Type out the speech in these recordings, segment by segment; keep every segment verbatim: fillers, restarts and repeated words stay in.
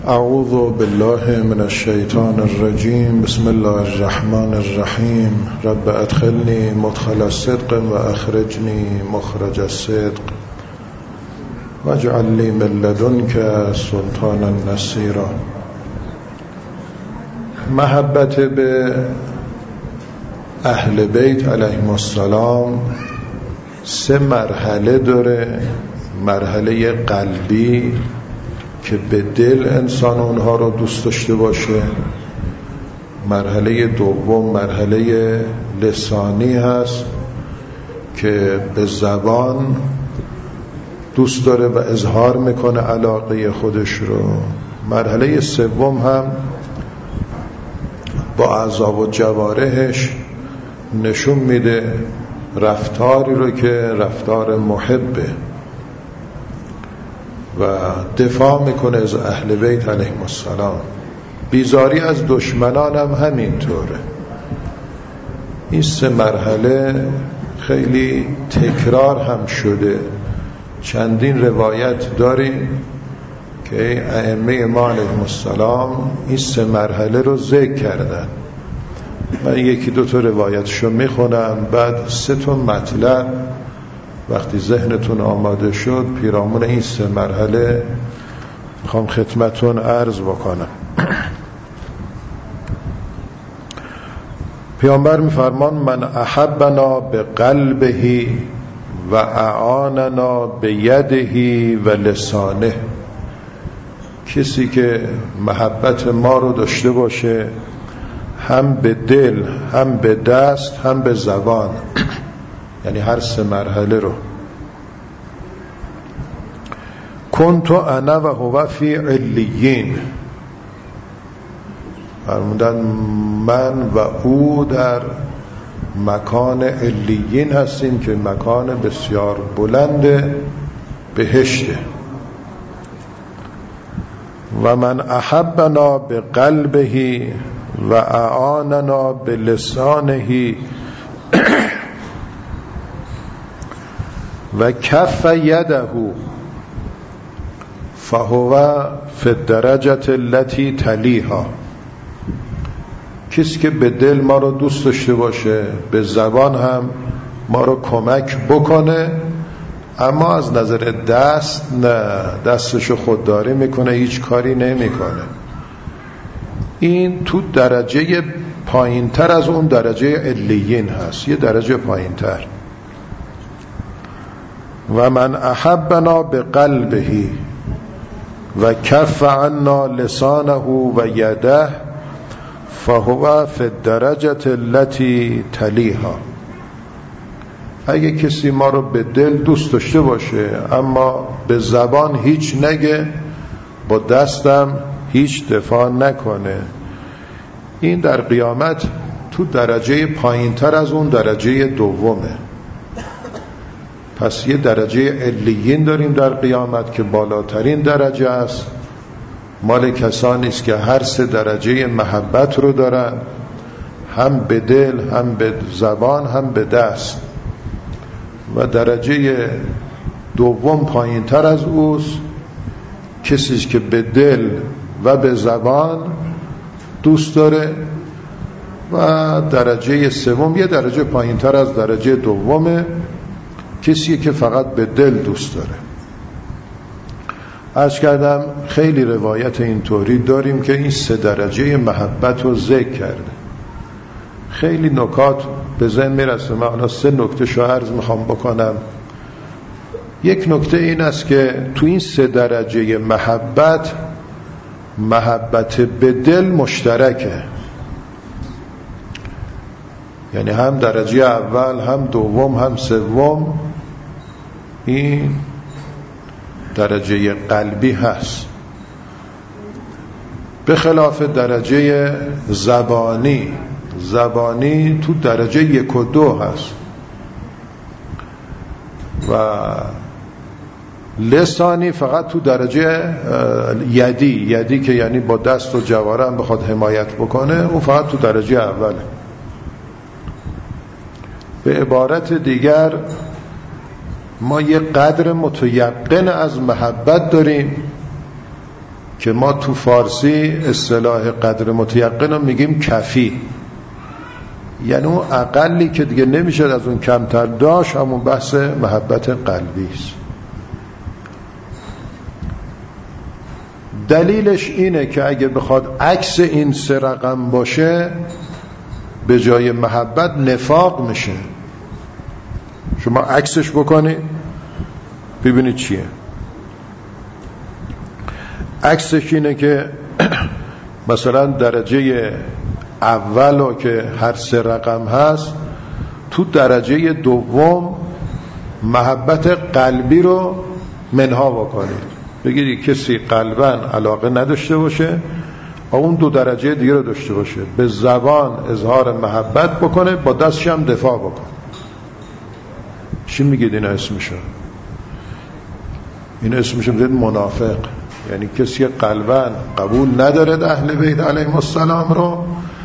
اعوذ بالله من الشیطان الرجیم. بسم الله الرحمن الرحیم. رب ادخلنی مدخل الصدق و اخرجنی مخرج الصدق واجعل لی من لدنک سلطانا نصیرا. محبت به اهل بیت علیهم السلام سه مرحله داره. مرحله قلبی که به دل انسان اونها رو دوست داشته باشه. مرحله دوم مرحله لسانی هست که به زبان دوست داره و اظهار میکنه علاقه خودش رو. مرحله سوم هم با اعضا و جوارحش نشون میده رفتاری رو که رفتار محبه و دفاع میکنه از اهل بیت علیهم السلام. بیزاری از دشمنان هم همینطوره. این سه مرحله خیلی تکرار هم شده. چندین روایت داریم که ائمه ما علیهم السلام این سه مرحله رو ذکر کردن. من یکی دو تا روایتشو میخونم، بعد سه تا مطلب وقتی ذهنتون آماده شد پیرامون این سه مرحله میخوام خدمتون عرض بکنم. پیامبر میفرمان من احبنا به قلبه و اعاننا به یده و لسانه. کسی که محبت ما رو داشته باشه هم به دل هم به دست هم به زبان، یعنی هر سه مرحله رو. کنت انا و هو فی علیین. فرمودن من و او در مکان علیین هستیم که مکان بسیار بلند بهشته. و من احبنا به قلبه و اعاننا به لسانه و کف یده فهو فی الدرجة التي تلیها. کسی که به دل ما رو دوست داشته باشه به زبان هم ما رو کمک بکنه، اما از نظر دست نه، دستشو خودداری میکنه، هیچ کاری نمیکنه. این تو درجه پایین تر از اون درجه علیین هست، یه درجه پایین تر. و من احبنا به قلبه و کف عنا لسانه و یده فهو فی الدرجة التي تلیها. اگه کسی ما رو به دل دوست داشته باشه اما به زبان هیچ نگه، با دستم هیچ دفاع نکنه، این در قیامت تو درجه پایین تر از اون درجه دومه. پس یه درجه علیین داریم در قیامت که بالاترین درجه است، مال کسانی است که هر سه درجه محبت رو دارن، هم به دل هم به زبان هم به دست. و درجه دوم پایین تر از اوست، کسی است که به دل و به زبان دوست داره. و درجه سوم یه درجه پایین تر از درجه دومه، کسی که فقط به دل دوست داره. عرض کردم خیلی روایت اینطوری داریم که این سه درجه محبت رو ذکر کرده. خیلی نکات به ذهن میرسه، من الان سه نکته شو عرض میخوام بکنم. یک نکته این است که تو این سه درجه محبت، محبت به دل مشترکه. یعنی هم درجه اول هم دوم هم سوم این درجه قلبی هست، به خلاف درجه زبانی. زبانی تو درجه یک و دو هست و لسانی فقط تو درجه یدی. یدی که یعنی با دست و جواره هم بخواد حمایت بکنه، اون فقط تو درجه اوله. به عبارت دیگر ما یه قدر متیقن از محبت داریم که ما تو فارسی اصطلاح قدر متیقن رو میگیم کفی، یعنی اون اقلی که دیگه نمیشه از اون کمتر داشت، همون بحث محبت قلبی است. دلیلش اینه که اگه بخواد عکس این سه رقم باشه، به جای محبت نفاق میشه. شما عکسش بکنید ببینید چیه. عکسش اینه که مثلا درجه اولو که هر سه رقم هست، تو درجه دوم محبت قلبی رو منها بکنید. بگید کسی قلباً علاقه نداشته باشه، اون دو درجه دیگه رو داشته باشه، به زبان اظهار محبت بکنه، با دستش هم دفاع بکنه. چی میگید این اسمشو؟ این اسمشو میگید منافق. یعنی کسی قلباً قبول نداره اهل بیت علیهم السلام رو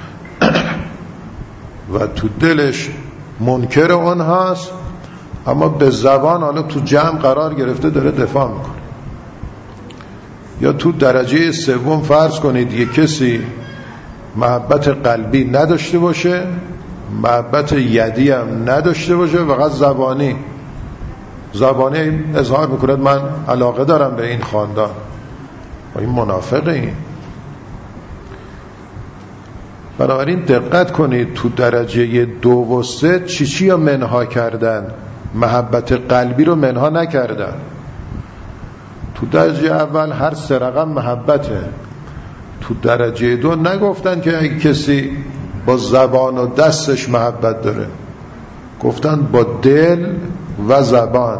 و تو دلش منکر اون هست، اما به زبان حالا تو جمع قرار گرفته داره دفاع میکنه. یا تو درجه سوم فرض کنید یک کسی محبت قلبی نداشته باشه، محبت یدی هم نداشته باشه، فقط زبانی زبانی اظهار میکنه من علاقه دارم به این خاندان، و این منافقه. این بنابراین دقت کنید تو درجه دو و سه چی چی رو منها کردن، محبت قلبی رو منها نکردن. تو درجه اول هر سه رقم محبته، تو درجه دو نگفتن که اگه کسی با زبان و دستش محبت داره، گفتن با دل و زبان.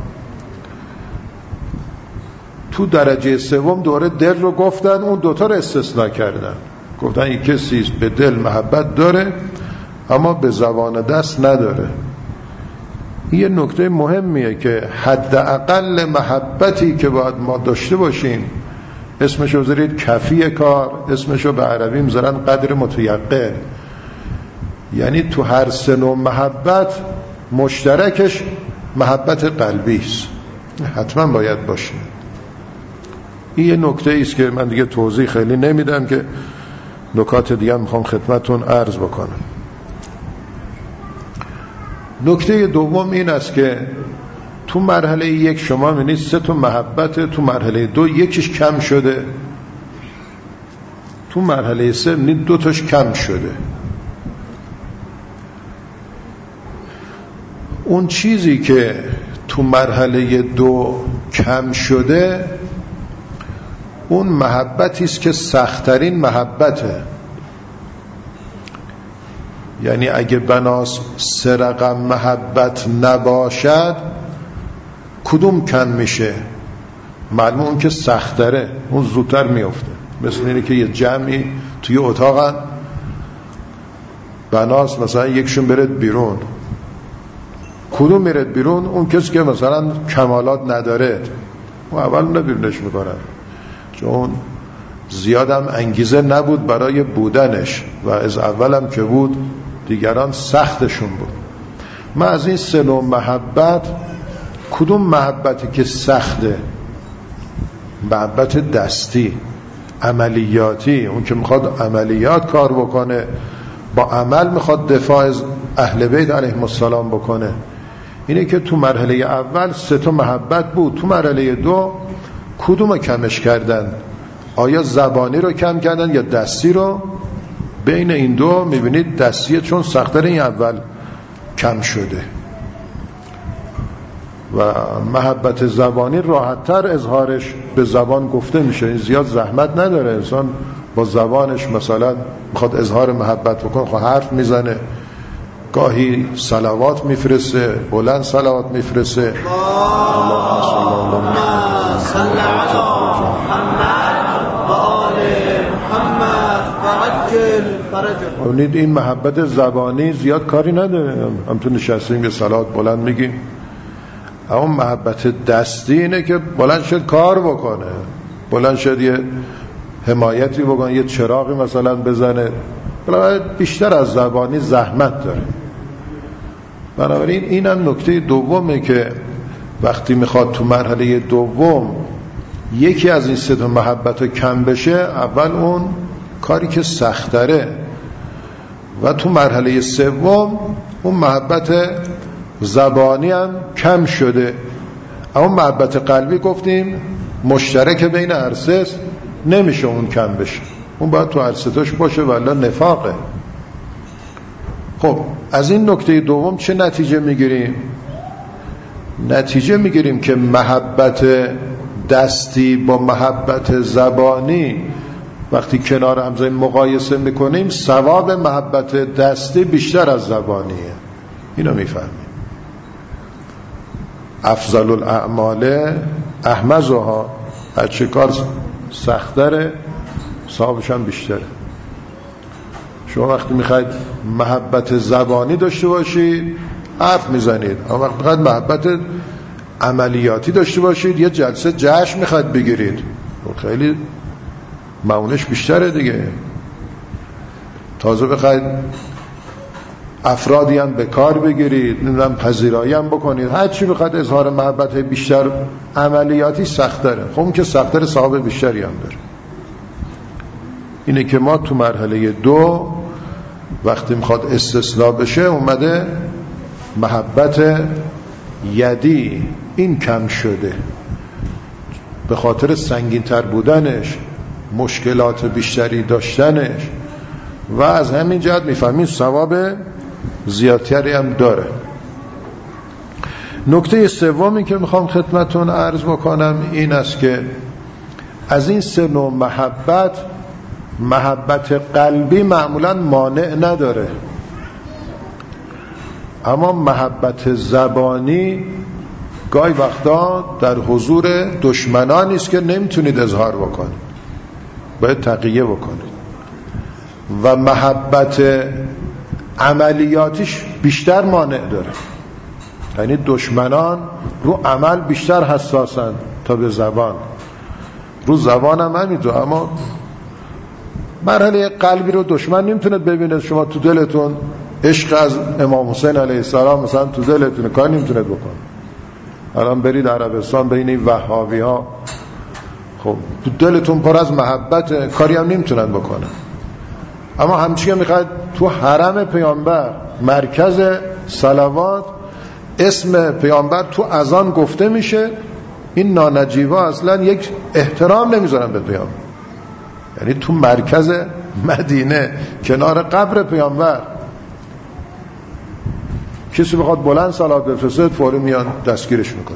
تو درجه سوم دوره دل رو گفتن، اون دوتا رو استثناء کردن، گفتن این کسی به دل محبت داره اما به زبان و دست نداره. این یه نکته مهمیه که حداقل محبتی که باید ما داشته باشیم، اسمشو بذارید کفی کار، اسمشو به عربی میذارن قدر متیقن. یعنی تو هر سه نوع محبت مشترکش محبت قلبی است، حتما باید باشه. این یه نکته ایست که من دیگه توضیح خیلی نمیدم، که نکات دیگه میخوام خدمتون عرض بکنم. نکته دوم این است که تو مرحله یک شما می‌بینید سه تا محبت، تو مرحله دو یکیش کم شده، تو مرحله سه می‌بینید دو تاش کم شده. اون چیزی که تو مرحله دو کم شده، اون محبتی است که سخت‌ترین محبته. یعنی اگه بناس سه رقم محبت نباشد، کدوم کم میشه؟ معلومه اون که سخت‌تره، اون زودتر میفته. مثل اینه که یه جمعی توی اتاقن، بناس مثلا یکشون برد بیرون، کدوم میرد بیرون؟ اون کسی که مثلا کمالات نداره، اون اول نبیرونش میکنن، چون زیادم انگیزه نبود برای بودنش و از اولم که بود دیگران سختشون بود. من از این سه نوع محبت کدوم محبتی که سخته؟ محبت دستی، عملیاتی، اون که میخواد عملیات کار بکنه، با عمل میخواد دفاع از اهل بیت علیهم السلام بکنه. اینه که تو مرحله اول سه تا محبت بود، تو مرحله دو کدوم کمش کردن؟ آیا زبانی رو کم کردن یا دستی رو؟ بین این دو میبینید دستیه، چون سخت‌تر این اول کم شده. و محبت زبانی راحت‌تر اظهارش به زبان گفته میشه، این زیاد زحمت نداره. انسان با زبانش مثلا میخواد اظهار محبت بکنه، خب حرف میزنه، گاهی صلوات میفرسته، بلند صلوات میفرسته، اللهم صل علی محمد و آل محمد و عجل فرجهم. این محبت زبانی زیاد کاری نداره، هم تو نشستیم یه صلوات بلند میگیم. اما محبت دستی اینه که بلند شد کار بکنه، بلند شد یه حمایتی بکنه، یه چراغی مثلا بزنه، بلند بیشتر از زبانی زحمت داره. بنابراین اینم نکته دومه که وقتی میخواد تو مرحله دوم یکی از این سه تا محبت کم بشه، اول اون کاری که سختره و تو مرحله سوم اون محبت زبانی هم کم شده. اما محبت قلبی گفتیم مشترک بین هر سه، نمیشه اون کم بشه، اون باید تو هر سه تاش باشه ولی نفاقه. خب از این نکته دوم چه نتیجه میگیریم؟ نتیجه میگیریم که محبت دستی با محبت زبانی وقتی کنار هم مقایسه میکنیم، ثواب محبت دستی بیشتر از زبانیه. اینو میفهمیم. افضل الاعمال احمزها، هرچه کار سختره ثوابش هم بیشتره. شما وقتی میخواید محبت زبانی داشته باشید حرف میزنید، اما وقتی میخواید محبت عملیاتی داشته باشید یه جلسه جشن میخواید بگیرید، خیلی معونش بیشتره دیگه. تازه بخواید افرادی هم به کار بگیرید، نمیدونم پذیرایی هم بکنید، هر چی بخواید اظهار محبت بیشتر عملیاتی سختره. خب اون که سختره ثواب بیشتری هم داره. اینه که ما تو مرحله دو وقتی میخواد استثناء بشه اومده محبت یدی این کم شده به خاطر سنگین تر بودنش، مشکلات بیشتری داشتنش، و از همین جهت میفهمین ثواب زیادتری هم داره. نکته سومی که میخوام خدمتون عرض بکنم این است که از این سه نوع محبت، محبت قلبی معمولا مانع نداره، اما محبت زبانی گاهی وقتا در حضور دشمنانی است که نمیتونید اظهار بکنید، باید تقیه بکنید. و محبت عملیاتیش بیشتر مانع داره، یعنی دشمنان رو عمل بیشتر حساسن تا به زبان. رو زبان هم همینطور، اما مرحله قلبی رو دشمن نمیتونه ببینه. شما تو دلتون عشق از امام حسین علیه السلام مثلا تو دلتون کار نمیتونه بکنه. الان برید عربستان بین این وهابی ها، خب تو دلتون پر از محبت، کاری هم نمیتونن بکنن. اما همچنین میخواد تو حرم پیامبر، مرکز صلوات، اسم پیامبر تو اذان گفته میشه، این نانجیبا اصلا یک احترام نمیذارن به پیامبر. یعنی تو مرکز مدینه کنار قبر پیامبر کسی بخواد بلند صلات بفرسته فوری میان دستگیرش میکنه.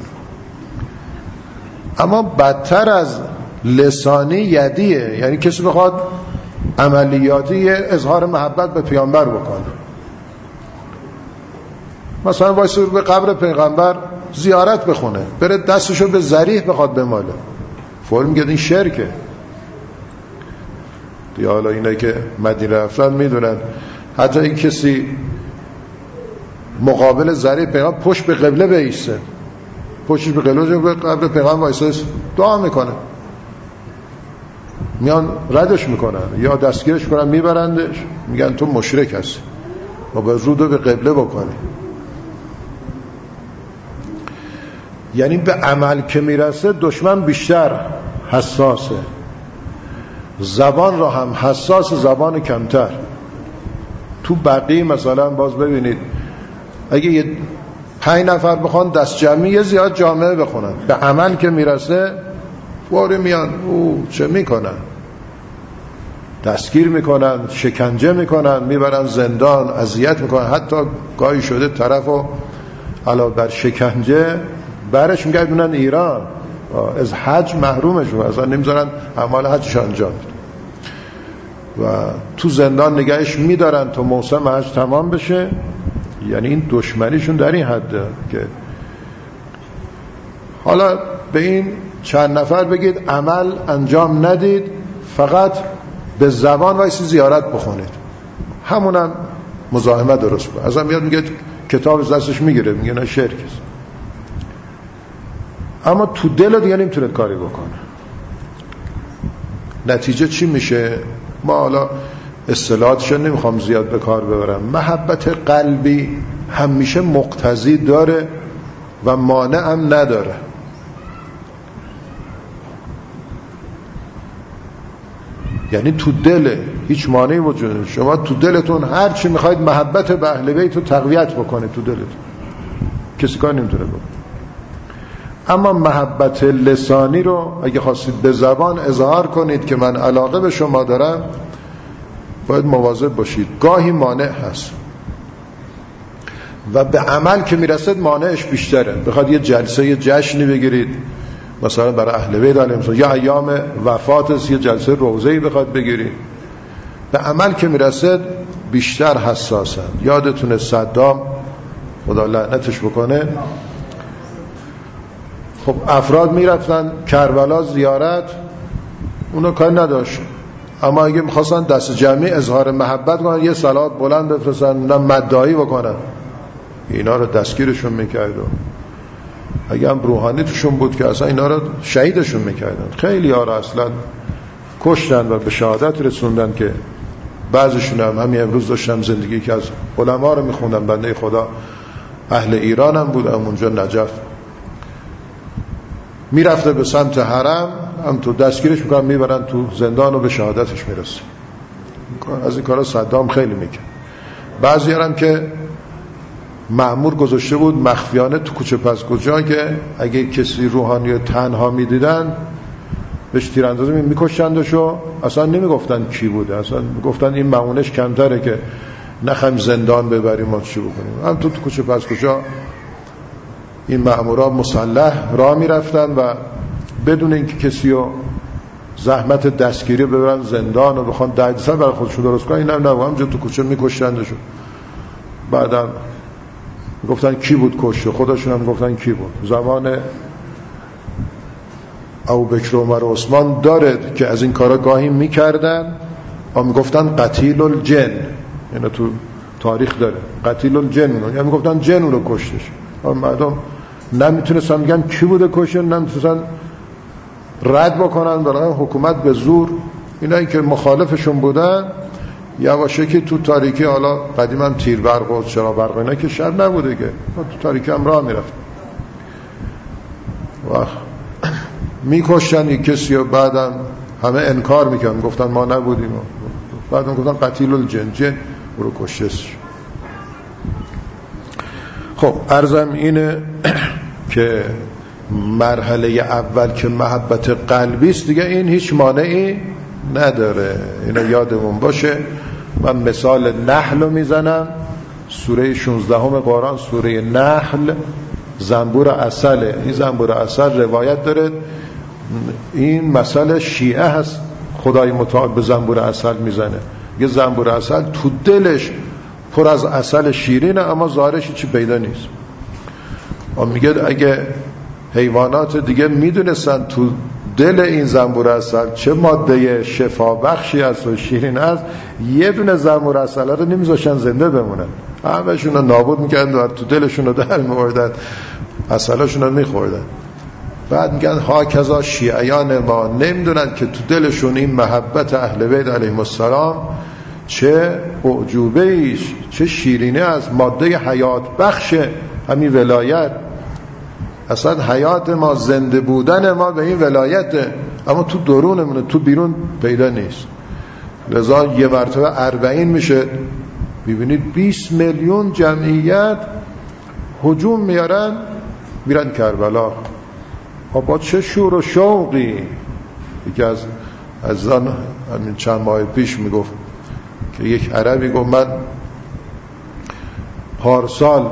اما بدتر از لسانی یدیه، یعنی کسی بخواد عملیاتی اظهار محبت به پیامبر بکنه، مثلا وایسه به قبر پیغمبر زیارت بخونه، بره دستشو به ذریح بخواد بماله، فوری میگه این شرکه. دیگه حالا اینه که مدینه رفتن میدونن، حتی این کسی مقابل ذریح پیغمبر پشت به قبله بایسته، پشتش به قبله به قبر پیغمبر وایسه دعا میکنه، میان ردش میکنن یا دستگیرش کنن میبرندش، میگن تو مشرک هستی و باید رودو به قبله بکنی. یعنی به عمل که میرسه دشمن بیشتر حساسه، زبان را هم حساس، زبان کمتر. تو بقیه مثلا باز ببینید اگه یه پنج نفر بخوان دست جمعی زیاد جامعه بخونن، به عمل که میرسه فوری میان او چه میکنن، دستگیر میکنن، شکنجه میکنن، میبرن زندان، اذیت میکنن، حتی گاهی شده طرفو علاوه بر شکنجه برش میگردونن ایران، از حج محرومش میکنن، اصلا نمیذارن اعمال حجش انجام بده و تو زندان نگهش میدارن تا موسم حج تمام بشه. یعنی این دشمنیشون در این حده که حالا به این چند نفر بگید عمل انجام ندید، فقط به زبان وایسی زیارت بخونید، همونم مزاحمت درست بود. ازم میاد میگه کتاب دستش میگیره، میگه نه شرک است، اما تو دل دیگه نمیتونه کاری بکنه. نتیجه چی میشه؟ ما حالا اصطلاحاتش نمیخوام زیاد به کار ببرم، محبت قلبی همیشه مقتضی داره و مانع هم نداره. یعنی تو دل هیچ مانعی وجود نداره. شما تو دلتون هر چی میخواید محبت به اهل بیت رو تقویت بکنید تو دلتون، کسی کار نمیتونه بکنه. اما محبت لسانی رو اگه خواستید به زبان اظهار کنید که من علاقه به شما دارم، باید مواظب باشید، گاهی مانع هست و به عمل که میرسید مانعش بیشتره. بخواد یه جلسه یه جشنی بگیرید مثلا برای اهل بیت علیهم السلام، یا ایام وفاتش یه جلسه روزه‌ای بخواد بگیرید، به عمل که میرسید بیشتر حساسن. یادتونه صدام خدا لعنتش بکنه، خب افراد میرفتن کربلا زیارت، اونو کار نداشت، اما اگه میخواستن دست جمعی اظهار محبت کنن، یه صلوات بلند بفرستن، نه مدعایی بکنن، اینا رو دستگیرشون میکرد. و اگه هم روحانی توشون بود که اصلا اینا رو شهیدشون میکردن. خیلی ها رو اصلا کشتن و به شهادت رسوندن که بعضیشون هم همین امروز داشتم زندگی که از علما رو میخوندن، بنده خدا اهل ایران هم بود، هم اونجا نجف میرفته به سمت حرم، هم تو دستگیرش میکنن میبرن تو زندان و به شهادتش میرسه. از این کارا صدام خیلی میکرد. بعضی هم که مأمور گذاشته بود مخفیانه تو کوچه پس کوچه که اگه کسی روحانی تنها میدیدن بهش تیراندازی میکشندشو، اصلا نمیگفتن کی بوده، اصلا میگفتن این معونش کمتره که نخوایم زندان ببریم ما چی بکنیم. هم تو تو کوچه پس کوچه این مأمورا مسلح راه میرفتن و بدون اینکه کسی رو زحمت دستگیری ببرن زندان و بخوان دردسر برای خودشون درست کنن، این هم نبود، همجا تو کوچه میکشندشو. بعدم گفتن کی بود کشته، خودشون هم گفتن کی بود. زمان ابوبکر و عمر و عثمان داره که از این کارا گاهی میکردن و میگفتن قتیل الجن، یعنی تو تاریخ داره قتیل الجن، یعنی میگفتن جن اون رو کشتش. و مردم نمیتونستن میگن کی بوده کشته، نمیتونستن رد بکنن، برای حکومت به زور اینایی که مخالفشون بودن یواشکی تو تاریکی، حالا قدیم هم تیر برق و چرا برق اینا که شر نبوده که تو تاریکی هم راه میرفت و میکشتن یک کسی و بعدم همه انکار میکنن، گفتن ما نبودیم، بعدم گفتن قتیل الجن، جن او رو کشتش. خب عرضم اینه که مرحله اول که محبت قلبی است دیگه، این هیچ مانعی نداره، اینا یادمون باشه. من مثال نحل رو میزنم، سوره شانزده قرآن، سوره نحل، زنبور عسله. این زنبور عسل روایت داره این مسئله شیعه هست، خدای متعال به زنبور عسل میزنه، یه زنبور عسل تو دلش پر از عسل شیرینه اما ظاهرش چی پیدا نیست. و میگه اگه حیوانات دیگه میدونستن تو دل این زنبور عسل چه ماده شفا بخشی است و شیرین است، یه دونه زنبور عسل رو نمیذاشتن زنده بمونن، همه‌شون رو نابود میکردن و تو دلشون رو در میوردن، عسلاشون رو میخوردن. بعد میگن ها کذا شیعیان ما نمیدونن که تو دلشون این محبت اهل بیت علیهم السلام چه اعجوبه ایش، چه شیرینه از ماده حیات بخش همین ولایت. اصلا حیات ما، زنده بودن ما به این ولایته، اما تو درونمونه، تو بیرون پیدا نیست. لذا یه مرتبه اربعین میشه، ببینید بیست میلیون جمعیت هجوم میارن میرن کربلا. با چه شور و شوقی. یکی از از آن همین چند ماه پیش میگفت که یک عربی گفت من پارسال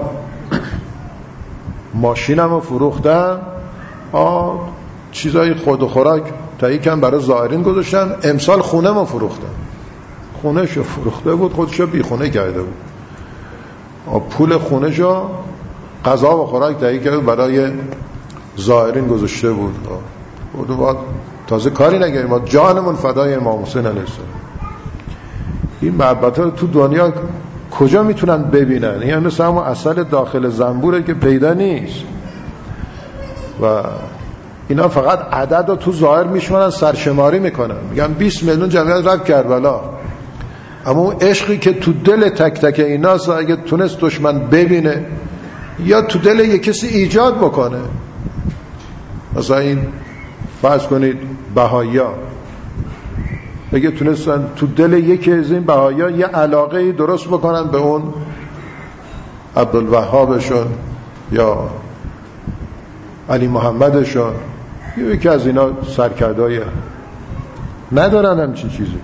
ماشینم رو فروختم، آه چیزای خود و خوراک تایی کم برای زائرین گذاشتم، امسال خونه ما فروختم. خونه شو فروخته بود، خودشو بی خونه کرده بود، آه پول خونه شو غذا و خوراک تایی کرد برای زائرین گذاشته بود. بود بعد تازه کاری نگریم، ما جانمون فدای امام حسین علیه السلام. این محبت ها تو دنیا کجا میتونن ببینن؟ یعنی مثل همون عسل داخل زنبوره که پیدا نیست و اینا فقط عدد رو تو ظاهر میشونن، سرشماری میکنن، میگن بیست میلیون جمعیت رفت کربلا، اما اون عشقی که تو دل تک تک ایناست اگه تونست دشمن ببینه یا تو دل یک کسی ایجاد بکنه. مثلا این فرض کنید بهائی‌ها اگه تونستن تو دل یکی از این بهایا یه علاقه درست بکنن به اون عبدالوهابشون یا علی محمدشون یا یکی از اینا سرکردای ندارن همچین چیزی.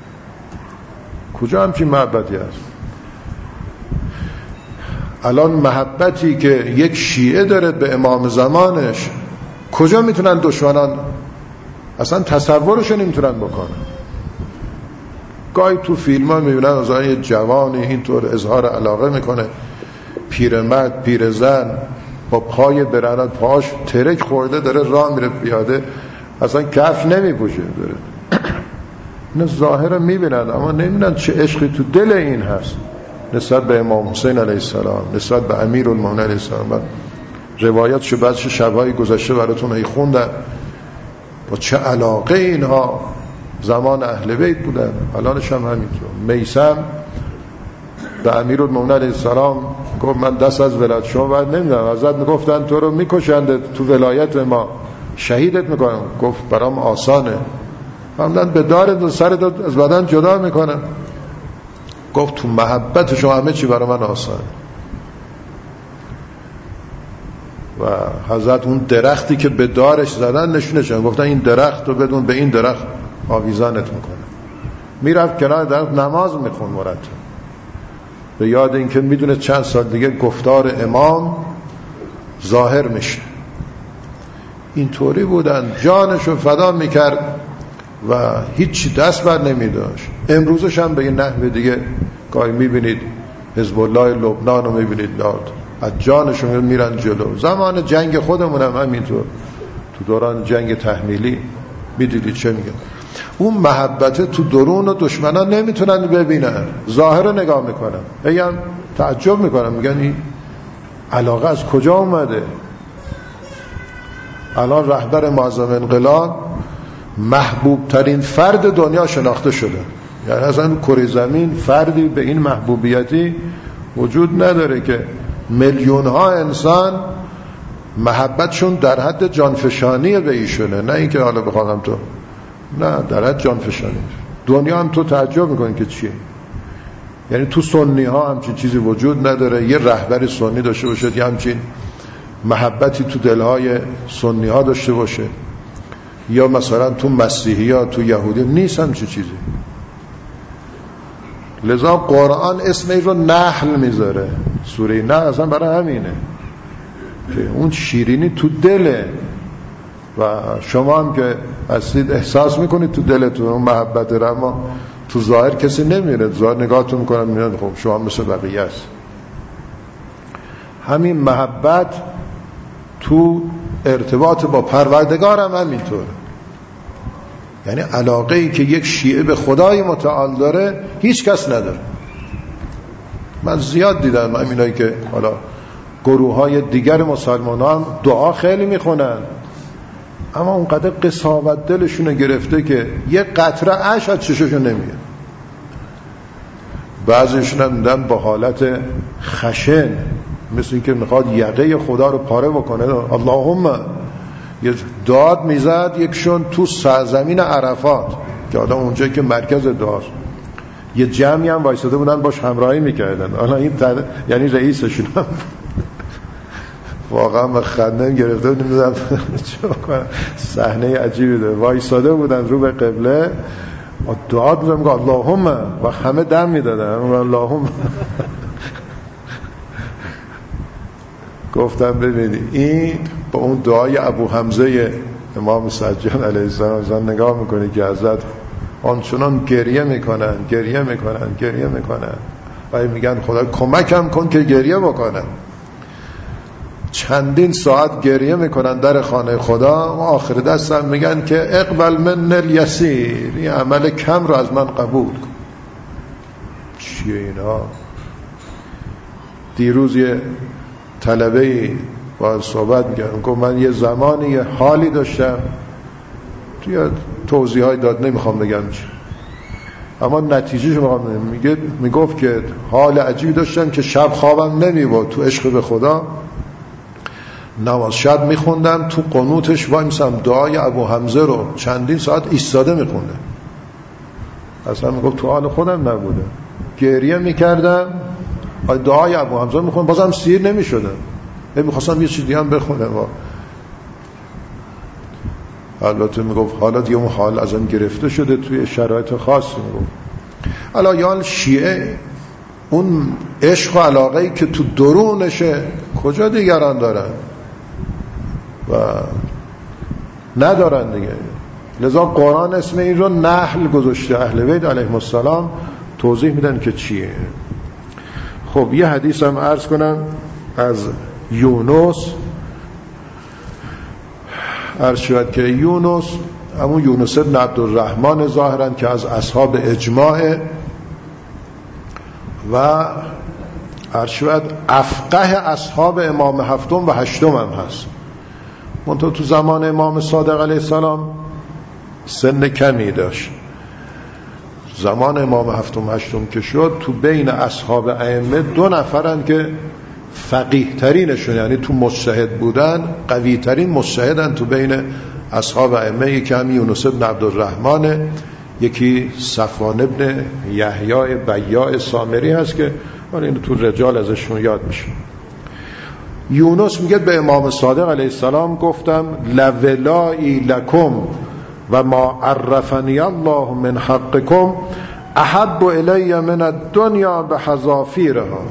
کجا همچین محبتی هست؟ الان محبتی که یک شیعه داره به امام زمانش کجا میتونن دشمنان اصلا تصورشو نمیتونن بکنن. گاهی تو فیلم ها میبینن از آن یه جوانی اینطور اظهار علاقه میکنه، پیرمرد پیرزن با پای برهنه پاش ترک خورده داره راه میره پیاده، اصلا کفش نمیپوشه داره. اینا ظاهر میبینن اما نمیبینن چه عشقی تو دل این هست نسبت به امام حسین علیه السلام، نسبت به امیرالمومنین علیه السلام. من روایت شو بعد شبهای گذشته براتون هی خوندم با چه علاقه اینها زمان اهل بیت بودن، الانش هم همینطور. میثم به امیرالمومنین علیه السلام گفت من دست از ولایت شما بعد نمیدم، ازت میگفتن تو رو میکشند تو ولایت ما، شهیدت میکنم. گفت برام آسانه، همدن به دارت و سرت از بدن جدا میکنم. گفت تو محبت شما همه چی برای من آسانه. و حضرت اون درختی که به دارش زدن نشونشن، گفتن این درخت رو بدون به این درخت آویزانت میکنه. میرفت کنار درخت نماز میخون مرتب، به یاد این که میدونه چند سال دیگه گفتار امام ظاهر میشه. اینطوری بودن، جانشو فدا میکرد و هیچ دست بر نمیداشت. امروزش هم به این نحو دیگه گاهی میبینید حزب الله لبنان رو میبینید داد از جانشون میرن جلو. زمان جنگ خودمون هم همینطور، تو دوران جنگ تحمیلی میدیدید چه میگن. اون محبت تو درون و دشمنان نمیتونن ببینن، ظاهر رو نگاه میکنن، بگم تعجب میکنن، میگن این علاقه از کجا اومده. الان رهبر معظم انقلاب محبوب ترین فرد دنیا شناخته شده، یعنی اصلا کره زمین فردی به این محبوبیتی وجود نداره که میلیون ها انسان محبتشون در حد جانفشانی به ایشونه، نه اینکه حالا بخوام تو، نه در حد جانفشانی. دنیا هم تو تعجب میکنی که چیه. یعنی تو سنی ها همچین چیزی وجود نداره، یه رهبر سنی داشته باشه یه همچین محبتی تو دلهای سنی ها داشته باشه، یا مثلا تو مسیحی ها تو یهودی نیست همچین چیزی. لذا قرآن اسم این رو نحل میذاره، سوره نحل اصلا برای همینه که اون شیرینی تو دله و شما هم که هستید احساس میکنید تو دلتون اون محبت رو، اما تو ظاهر کسی نمیره، ظاهر نگاهتون میکنن میاد خب شما مثل بقیه است. همین محبت تو ارتباط با پروردگار هم همینطوره. یعنی علاقه ای که یک شیعه به خدای متعال داره هیچ کس نداره. من زیاد دیدم همینایی که حالا گروه های دیگر مسلمان هم دعا خیلی میخونن اما اونقدر قساوت دلشون گرفته که یک قطره اشک از چششون نمیاد. بعضیشون هم دیدم با حالت خشن مثل این که میخواد یقه خدا رو پاره بکنه، اللهم یه داد میزد. یکشون تو سرزمین عرفات که آدم اونجا که مرکز دعاست، یه جمعی هم وایساده بودن باش همراهی میکردن. حالا این تد... یعنی رئیسشون هم واقعا به خندم گرفته بود، نمیدونم چه کنم. صحنه عجیبی داره، وایساده بودن رو به قبله و دعا میزدن که اللهم، و همه دم میدادن اللهم. گفتم ببینید این با اون دعای ابو حمزه امام سجاد علیه السلام نگاه میکنه که حضرت آنچنان گریه میکنن گریه میکنن گریه میکنن و میگن خدا کمکم کن که گریه بکنن. چندین ساعت گریه میکنن در خانه خدا و آخر دستم میگن که اقبل من الیسیر، این عمل کم رو از من قبول کن. چیه اینا؟ دیروز یه طلبه با صحبت میگم، گفت من یه زمانی یه حالی داشتم، توی توضیح های داد نمیخوام بگم چی، اما نتیجه شما میگه، میگفت که حال عجیبی داشتم که شب خوابم نمیبرد تو عشق به خدا. نماز شب میخوندم، تو قنوتش وای میسم دعای ابو حمزه رو چندین ساعت ایستاده میخوندم. اصلا میگفت تو حال خودم نبودم، گریه میکردم، دعای ابو حمزه میخونم، بازم سیر نمیشدم، میخواستم یه چیز دیگه هم بخونم. البته میگفت حالا دیگه اون حال ازم گرفته شده توی شرایط خاصی. میگفت الا یا شیعه اون عشق و علاقه‌ای که تو درونشه کجا دیگران دارن و ندارن دیگه. لذا قرآن اسم این رو نحل گذاشته. اهل بیت علیهم السلام توضیح میدن که چیه. خب یه حدیث هم عرض کنم از یونس. عرض شد که یونس همون یونس ابن عبدالرحمن ظاهرا که از اصحاب اجماع و عرض شد افقه اصحاب امام هفتم و هشتم هم هست. منتها تو زمان امام صادق علیه السلام سن کمی داشت. زمان امام هفتم هشتم که شد تو بین اصحاب ائمه دو نفرن که فقیه ترینشون، یعنی تو مجتهد بودن قوی ترین مجتهدن تو بین اصحاب ائمه. یکی هم یونس ابن عبدالرحمن، یکی صفوان ابن یحیی بیاع سامری هست که من اینو تو رجال ازشون یاد میشه. یونس میگه به امام صادق علیه السلام گفتم لولایی لکم و ما عرفنی الله من حقکم احب الی من الدنیا به حذافیرها.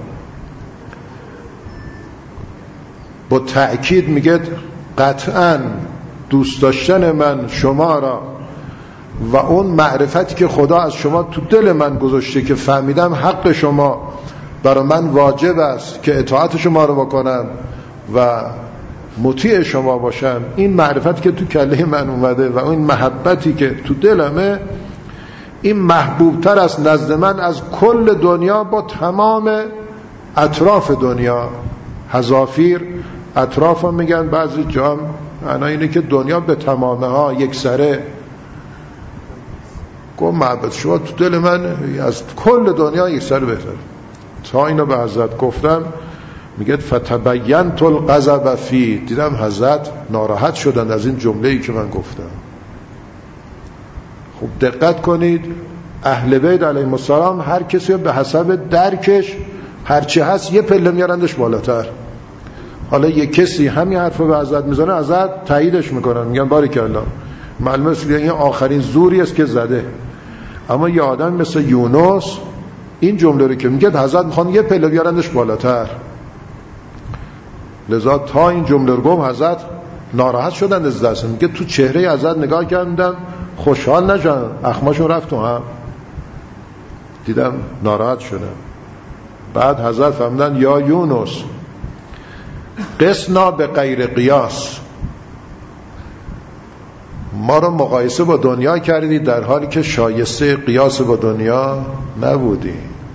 با تأکید میگه قطعا دوست داشتن من شما را و اون معرفتی که خدا از شما تو دل من گذاشته که فهمیدم حق شما برای من واجب است که اطاعت شما رو بکنم و مطیع شما باشم، این معرفت که تو کله من اومده و این محبتی که تو دلمه، این محبوبتر است نزد من از کل دنیا با تمام اطراف دنیا. حذافیر اطراف هم میگن، بعضی جا هم معنی اینه که دنیا به تمامه ها یک سره. گفت محبت شما تو دل من از کل دنیا یک سره بهتر. تا اینو به حضرت گفتم میگه فتبینت الغضب فی، دیدم حضرت ناراحت شدند از این جمله‌ای که من گفتم. خب دقت کنید، اهل بیت علیهم السلام هر کسی به حسب درکش هرچی هست یه پله میارندش بالاتر. حالا یه کسی همین حرفو به حضرت میزنه، حضرت تاییدش میکنن، میگن باریکالله، معلومه است این آخرین زوری است که زده. اما یه آدم مثل یونس این جمله رو که میگه حضرت میخوان یه پله بیارندش بالاتر، لذا تا این جمله رو گفت حضرت ناراحت شدند از دست. میگه تو چهره حضرت نگاه کردم خوشحال نشدن، اخماشون رفت تو هم، دیدم ناراحت شدم. بعد حضرت فرمودن یا یونس قسنا به غیر قیاس، ما رو مقایسه با دنیا کردی در حالی که شایسته قیاس با دنیا نبودی.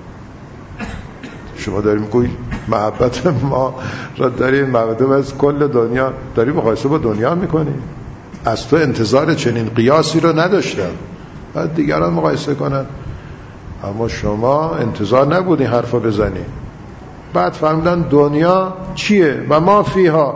شما داری میگوی محبت ما را داری محبت از کل دنیا داری مقایسه با دنیا میکنی. از تو انتظار چنین قیاسی رو نداشتم، بعد دیگران مقایسه کنن، اما شما انتظار نبودی حرفا بزنی. بعد فرمودن دنیا چیه و ما فیها،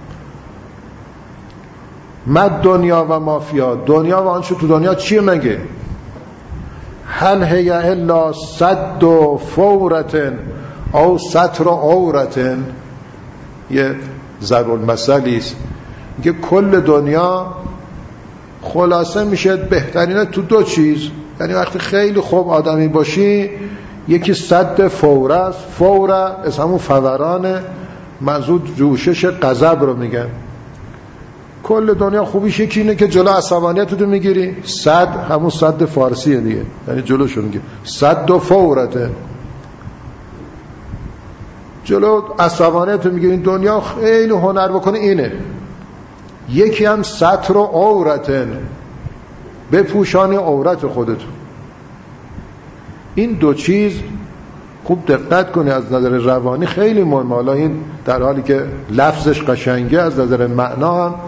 مد دنیا و ما فیها، دنیا و آنچه تو دنیا چیه مگه؟ هل هی الا صد و فورتن او ستر عورتن. یه ضرب المثلی است که کل دنیا خلاصه میشه بهترینه تو دو چیز. یعنی وقتی خیلی خوب آدمی باشی، یکی صد فوره است، فوره از همون فورانه، منظور جوشش غضب رو میگن. کل دنیا خوبیش یکی اینه که جلو عصبانیت رو میگیری، صد همون صد فارسیه دیگه، یعنی جلوشو میگیری، صد و فورته، جلو عصبانیت رو میگیری. دنیا خیلی هنر بکنه اینه. یکی هم ستر و عورتن، بپوشانی عورت خودتون. این دو چیز خوب دقت کنی از نظر روانی خیلی مهمه. حالا این در حالی که لفظش قشنگه، از نظر معنا هم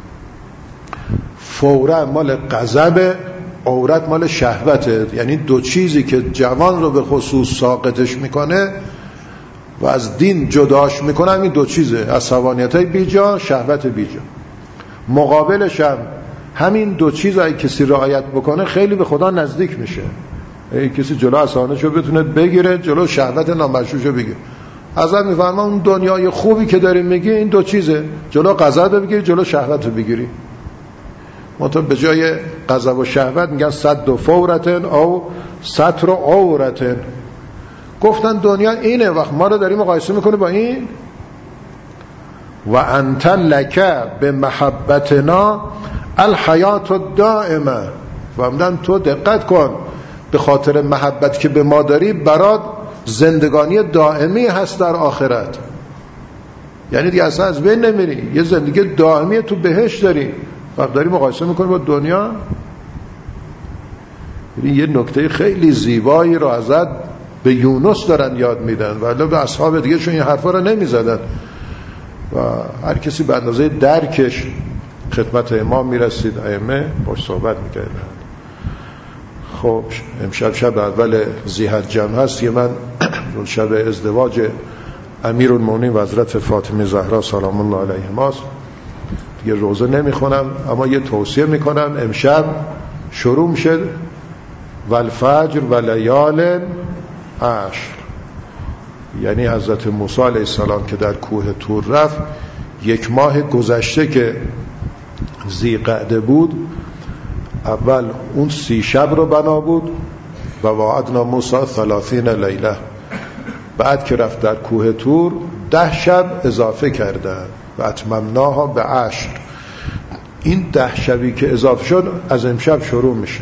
فوره مال غضب، عورت مال شهوته. یعنی دو چیزی که جوان رو به خصوص ساقطش میکنه و از دین جداش میکنه، این دو چیزه، عصبانیتای بیجا، شهوت بیجا. مقابلش هم همین دو چیز اگه کسی رعایت بکنه خیلی به خدا نزدیک میشه. ای کسی جلو اسانشو بتونه بگیره، جلو شهوت نامشروعشو بگیره. حضرت میفرما اون دنیای خوبی که داریم میگی این دو چیزه، جلو غضب رو بگیری، جلو شهوت رو بگیری. منتها به جای غضب و شهوت میگن صد و فورتن او ستر و عورتن. گفتن دنیا اینه، وقت ما رو داری مقایسه میکنه با این. و انت لکه به محبتنا الحیات الدائمه. فهمدن تو دقت کن، به خاطر محبت که به ما داری برات زندگانی دائمی هست در آخرت. یعنی دیگه اصلا از بین نمیری، یه زندگی دائمی تو بهشت داری، وقت داری مقایسه میکنی با دنیا. یه نکته خیلی زیبایی رو ازت به یونس دارن یاد میدن، ولی به اصحاب دیگه شون این حرفا رو نمیزدن و هر کسی به اندازه درکش خدمت امام میرسید، ائمه باش صحبت میکردن. خب امشب شب اول ذی‌حجه هست که من شب ازدواج امیرالمومنین و حضرت فاطمه زهرا سلام الله علیهما یه روزه نمیخونم، اما یه توصیه میکنم امشب شروع میشه والفجر و لیال عشر. یعنی حضرت موسی علیه السلام که در کوه طور رفت، یک ماه گذشته که ذی‌قعده بود، اول اون سی شب رو بنا بود و وعدنا موسی ثلاثین لیله. بعد که رفت در کوه طور ده شب اضافه کردن و اتممناها به عشر. این ده شبی که اضافه شد از امشب شروع میشه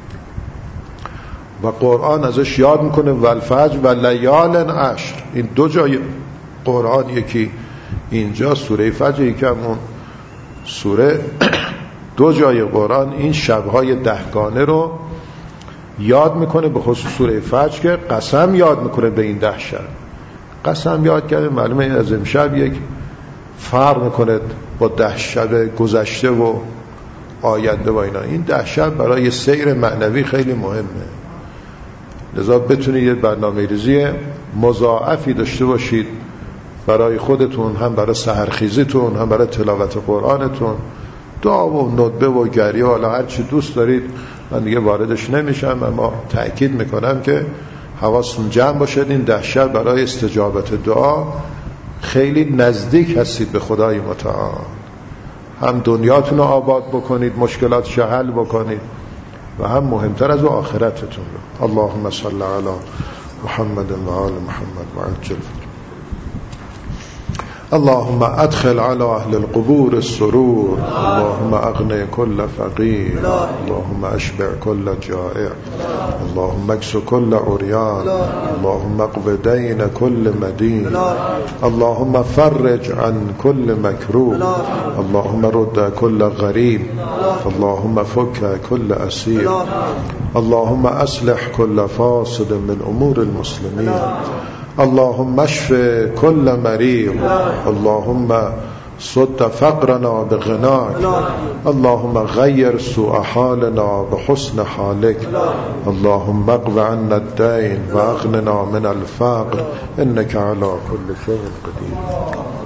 و قرآن ازش یاد میکنه والفجر و لیال عشر. این دو جای قرآن، یکی اینجا سوره فجر، یکی همون سوره، دو جای قرآن این شبهای دهگانه رو یاد میکنه، به خصوص سوره فجر که قسم یاد میکنه به این ده شب. قسم یاد کرده، معلومه از امشب یک فرق میکنه با ده شب گذشته و آینده و اینا. این ده شب برای سیر معنوی خیلی مهمه، لذا بتونید یه برنامه ریزی مضاعفی داشته باشید برای خودتون، هم برای سحرخیزیتون، هم برای تلاوت قرآنتون، دعا و ندبه و گریه و حالا هر چی دوست دارید. من دیگه واردش نمیشم، اما تأکید میکنم که حواستون جمع باشد. این ده شب برای استجابت دعا خیلی نزدیک هستید به خدای متعال. هم دنیاتون رو آباد بکنید، مشکلاتش حل بکنید، و هم مهمتر از او آخرتتون رو. اللهم صل علی محمد و آل محمد و عجل. اللهم ادخل على اهل القبور السرور. اللهم اغني كل فقير. اللهم اشبع كل جائع. اللهم اكس كل عريان. اللهم اقض دين كل مدين. اللهم فرج عن كل مكروه. اللهم رد كل غريب. اللهم فك كل اسير. اللهم اصلح كل فاسد من امور المسلمين. اللهم اشف كل مريض. اللهم صد فقرنا بغناك. اللهم غير سوء حالنا بحسن حالك. اللهم اقض عنا الدين واغننا من الفقر انك على كل شيء قدير.